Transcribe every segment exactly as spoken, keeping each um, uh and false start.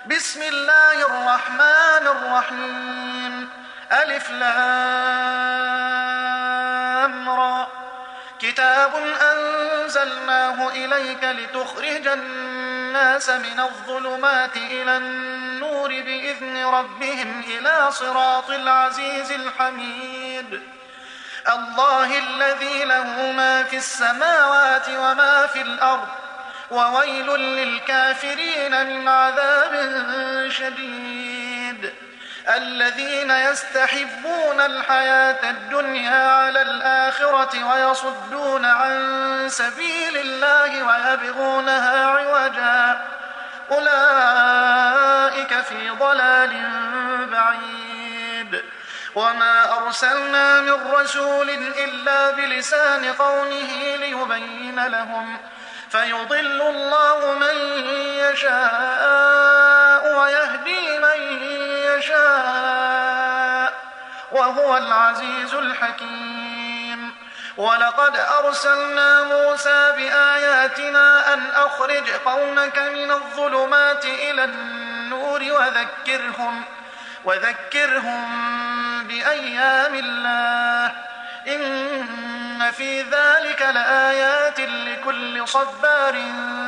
بسم الله الرحمن الرحيم ألف لام را كتاب أنزلناه إليك لتخرج الناس من الظلمات إلى النور بإذن ربهم إلى صراط العزيز الحميد الله الذي له ما في السماوات وما في الأرض وويل للكافرين من عذاب شديد الذين يستحبون الحياة الدنيا على الآخرة ويصدون عن سبيل الله ويبغونها عوجا أولئك في ضلال بعيد وما أرسلنا من رسول إلا بلسان قومه ليبين لهم فيضل الله من يشاء ويهدي من يشاء وهو العزيز الحكيم ولقد أرسلنا موسى بآياتنا أن أخرج قومك من الظلمات إلى النور وذكرهم وذكرهم بأيام الله إن في ذلك لآيات لكل صبار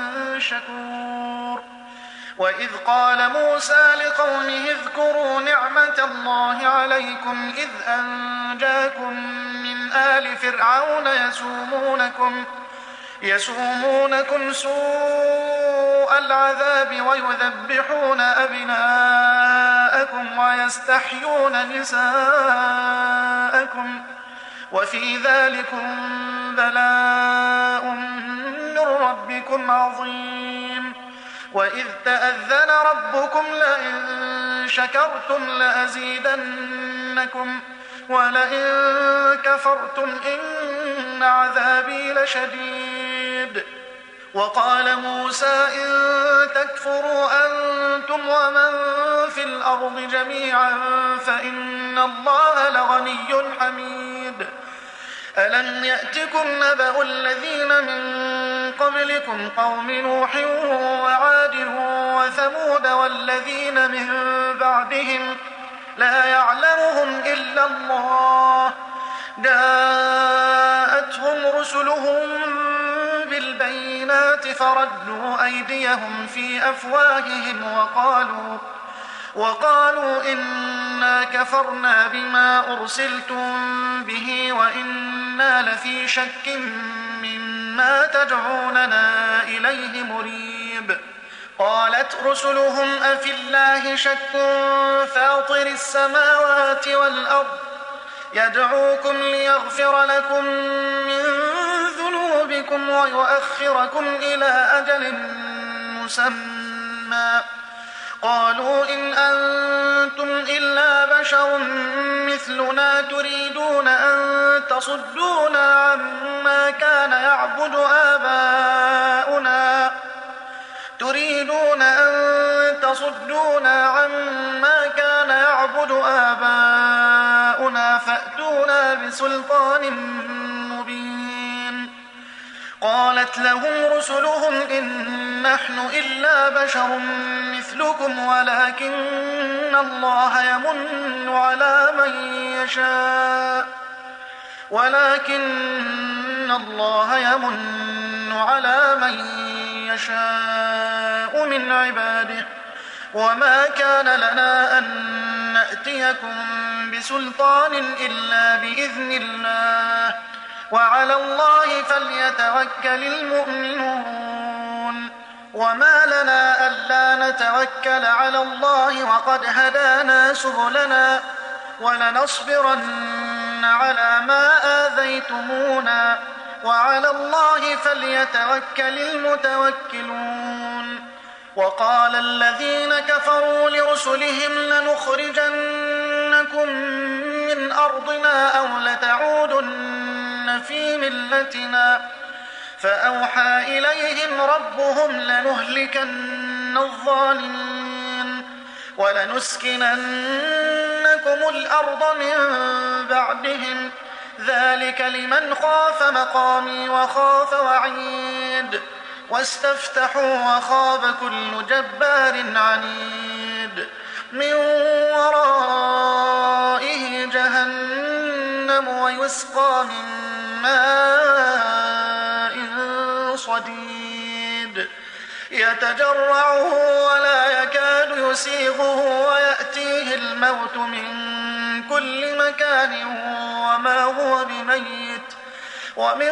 شكور وإذ قال موسى لقومه اذكروا نعمة الله عليكم إذ أنجاكم من آل فرعون يسومونكم يسومونكم سوء العذاب ويذبحون أبناءكم ويستحيون نساءكم وفي ذلكم بلاء من ربكم عظيم وإذ تأذن ربكم لئن شكرتم لأزيدنكم ولئن كفرتم إن عذابي لشديد وقال موسى إن تكفروا أنتم ومن في الأرض جميعا فإن الله لغني حميد ألم يأتكم نبأ الذين من قبلكم قوم نوح وعاد وثمود والذين من بعدهم لا يعلمهم إلا الله جاءتهم رسلهم بالبينات فردوا أيديهم في أفواههم وقالوا وقالوا إنا كفرنا بما أرسلتم به وإنا لفي شك مما تدعوننا إليه مريب قالت رسلهم أفي الله شك فاطر السماوات والأرض يدعوكم ليغفر لكم من ذنوبكم ويؤخركم إلى أجل مسمى قالوا إن أنتم إلا بشر مثلنا تريدون أن تصدونا عما كان يعبد آباؤنا تريدون أن تصدونا عما كان يعبد آباؤنا فأتونا بسلطان مبين قالت لهم رسلهم إن نحن إلا بشر مثلكم ولكن الله يمن على من يشاء ولكن الله يمن على من يشاء من عباده وما كان لنا أن نأتيكم بسلطان إلا بإذن الله وعلى الله فليتوكل المؤمنون وما لنا ألا نتوكل على الله وقد هدانا سبلنا ولنصبرن على ما آذيتمونا وعلى الله فليتوكل المتوكلون وقال الذين كفروا لرسلهم لنخرجنكم من أرضنا أو لتعودن في ملتنا فأوحى إليهم ربهم لنهلكن الظالمين ولنسكننكم الأرض من بعدهم ذلك لمن خاف مقامي وخاف وعيد واستفتحوا وخاب كل جبار عنيد من ورائه جهنم ويسقى من ماء صديد يتجرعه ولا يكاد يسيغه ويأتيه الموت من كل مكان وما هو بميت ومن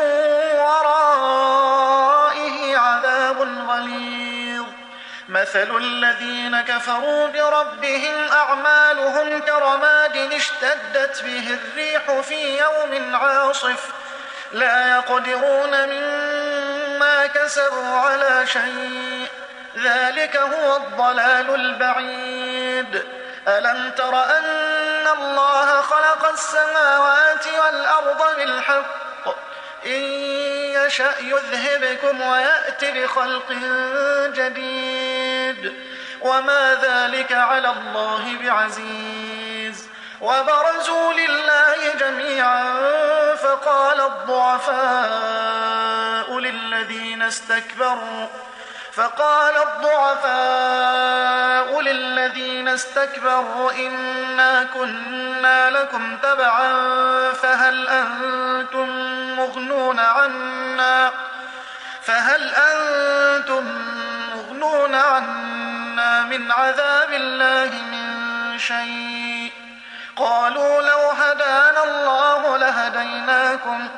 ورائه عذاب غليظ. مثل الذين كفروا بربهم أعمالهم كرماد اشتدت به الريح في يوم عاصف لا يقدرون مما كسبوا على شيء ذلك هو الضلال البعيد. ألم تر أن الله خلق السماوات والأرض بالحق إن يشأ يذهبكم ويأتي بخلق جديد وما ذلك على الله بعزيز. وبرزوا لله جميعا فقال الضعفاء للذين استكبروا فقال الضعفاء للذين استكبروا إنا كنا لكم تبعا فهل أنتم مغنون عنا فهل أنتم مغنون عنا من عذاب الله من شيء قالوا لو هدانا الله لهديناكم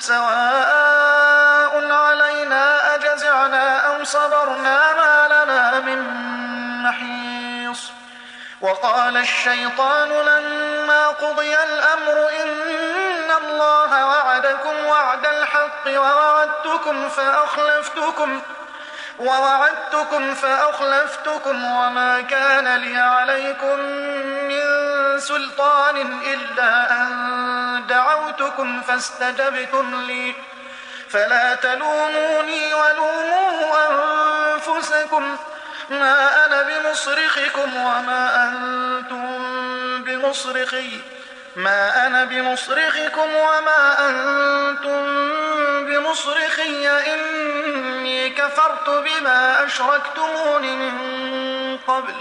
سواء علينا أجزعنا أم صبرنا ما لنا من محيص. وقال الشيطان لما قضي الأمر إن الله وعدكم وعد الحق ووعدتكم فأخلفتكم ووعدتكم فأخلفتكم وما كان لي عليكم من سلطان إلا أن دعوتكم فاستجبتم لي فلا تلوموني ولوموا أنفسكم ما أنا بمصرخكم وما أنتم بمصرخي ما أنا بمصرخكم وما أنتم بمصرخي إني كفرت بما أشركتمون من قبل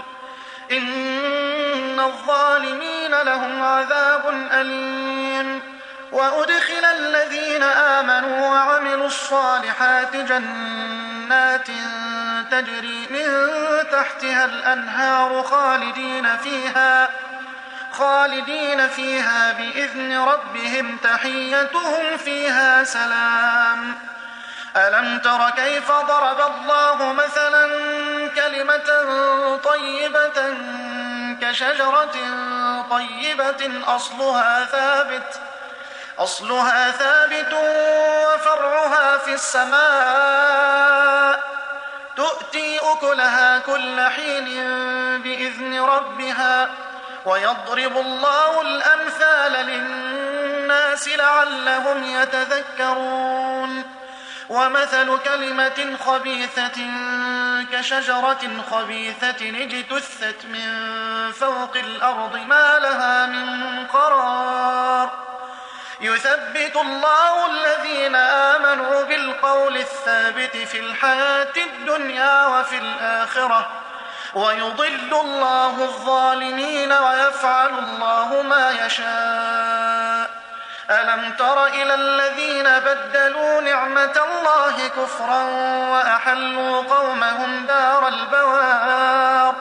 إن الظالمين لهم عذاب أليم. وأدخل الذين آمنوا وعملوا الصالحات جنات تجري من تحتها الأنهار خالدين فيها خالدين فيها بإذن ربهم تحيتهم فيها سلام. ألم تر كيف ضرب الله مثلا كلمة طيبة كشجرة طيبة أصلها ثابت أصلها ثابت وفرعها في السماء تؤتي أكلها كل حين بإذن ربها ويضرب الله الأمثال للناس لعلهم يتذكرون. ومثل كلمة خبيثة كشجرة خبيثة اجتثت من فوق الأرض ما لها من قرار يثبت الله الذين آمنوا بالقول الثابت في الحياة الدنيا وفي الآخرة ويضل الله الظالمين ويفعل الله ما يشاء. ألم تر إلى الذين بدلوا نعمة الله كفرا وأحلوا قومهم دار البوار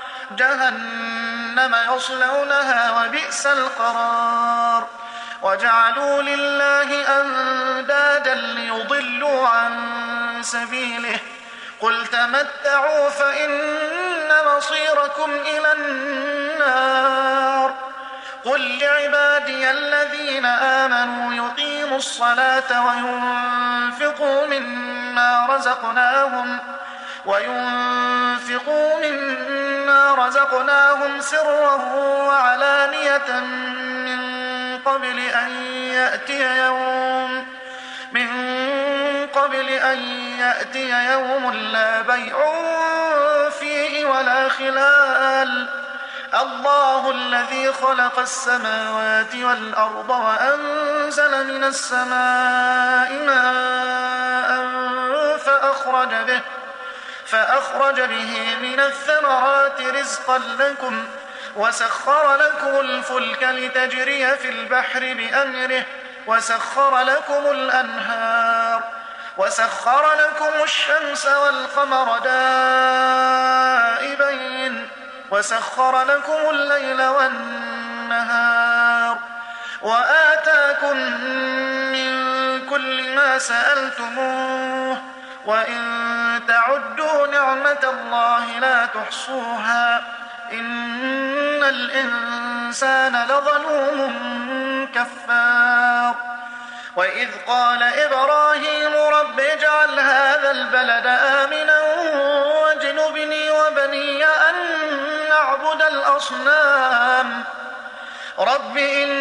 جهنم يصلونها وبئس القرار. وجعلوا لله أندادا ليضلوا عن سبيله قل تمتعوا فإن مصيركم إلى النار. قل لعبادي الذين آمنوا يقيموا الصلاة وينفقوا مما رزقناهم وينفقوا مما رزقناهم سرا وعلانية من قبل أن يأتي يوم من قبل أن يأتي يوم لا بيع فيه ولا خلال. الله الذي خلق السماوات والأرض وأنزل من السماء ماء فأخرج به فأخرج به من الثمرات رزقا لكم وسخر لكم الفلك لتجري في البحر بأمره وسخر لكم الأنهار وسخر لكم الشمس والقمر دائبين وسخر لكم الليل والنهار وآتاكم من كل ما سألتموه وإن تعدوا نعمة الله لا تحصوها إن الإنسان لظلوم كفار وإذ قال إبراهيم رب اجعل هذا البلد آمنا واجنبني وبني أن نعبد الأصنام رب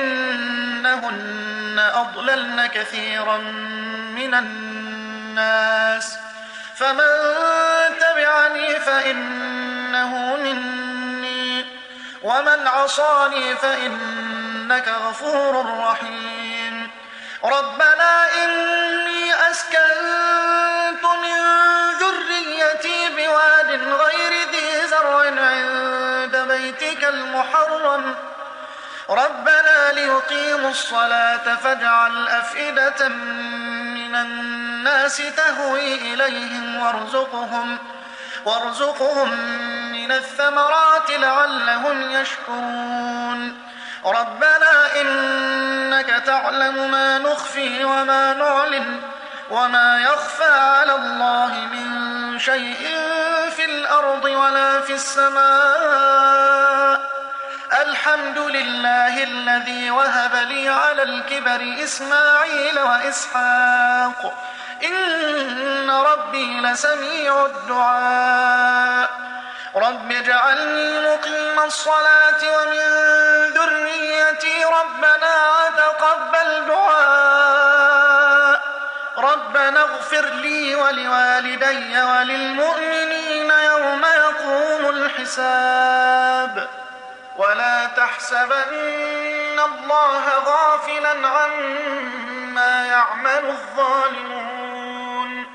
إنهن أضللن كثيرا من الناس فمن تبعني فإنه مني ومن عصاني فإنك غفور رحيم ربنا إني أسكنت من ذريتي بواد غير ذي زرع عند بيتك المحرم ربنا ليقيموا الصلاة فاجعل أفئدة من الناس تهوي إليهم وارزقهم, وارزقهم من الثمرات لعلهم يشكرون ربنا إنك تعلم ما نخفي وما نعلن وما يخفى على الله من شيء في الأرض ولا في السماء الحمد لله الذي وهب لي على الكبر إسماعيل وإسحاق إن ربي لسميع الدعاء رب اجعلني مقيم الصلاة ومن ذريتي ربنا وتقبل دعاء ربنا اغفر لي ولوالدي وللمؤمنين يوم يقوم الحساب ولا تحسبن الله غافلا عما يعمل الظالمون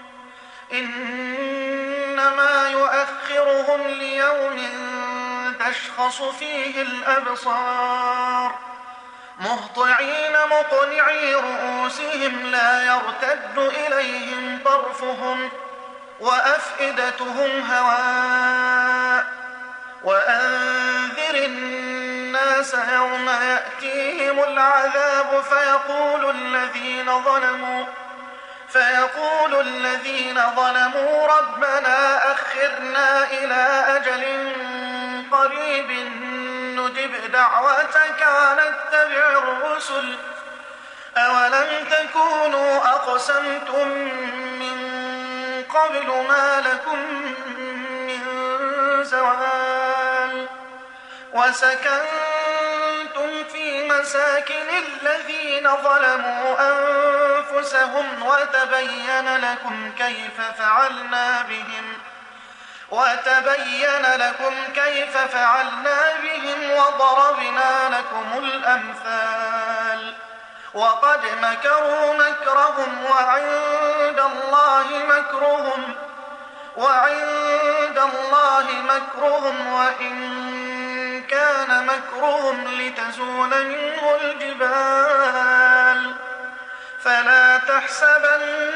إنما يؤخرهم ليوم تشخص فيه الأبصار مهطعين مقنعي رؤوسهم لا يرتد إليهم طرفهم وأفئدتهم هواء وأنذر الناس يوم يأتيهم العذاب فيقول الذين ظلموا فيقول الذين ظلموا ربنا أخرنا إلى أجل قريب نجب دعوتك ونتبع الرسل أولم تكونوا أقسمتم من قبل ما لكم من زوال وسكنتم في مساكن الذين ظلموا أنفسهم وتبين لكم كيف فعلنا بهم وتبين لكم كيف فعلنا بهم وضربنا لكم الأمثال وقد مكروا مكرهم وعند الله مكرهم وعند الله مكرهم وإن كان مكرهم لتزول منه الجبال فلا تحسبن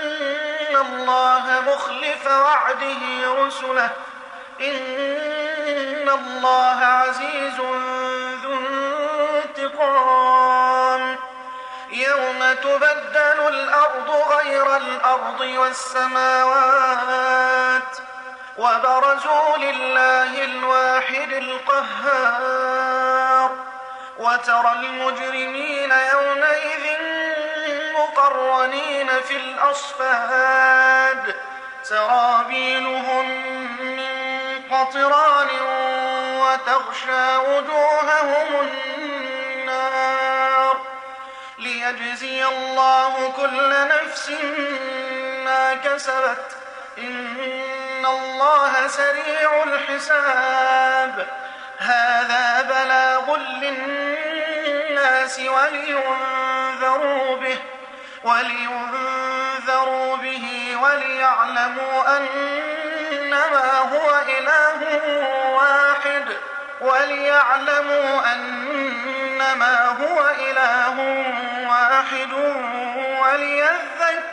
الله مخلف وعده رسله إن الله عزيز ذو انتقام يوم تبدل الأرض غير الأرض والسماوات وبرزوا لله الواحد القهار وترى المجرمين يومئذ مقرنين في الأصفاد سرابيلهم من قطران وتغشى وجوههم النار ليجزي الله كل نفس ما كسبت إن الله سريع الحساب هذا بلاغ للناس ولينذروا به ولينذروا به وليعلموا أنما هو إله واحد وليعلموا أنما هو إله واحد وليذكروا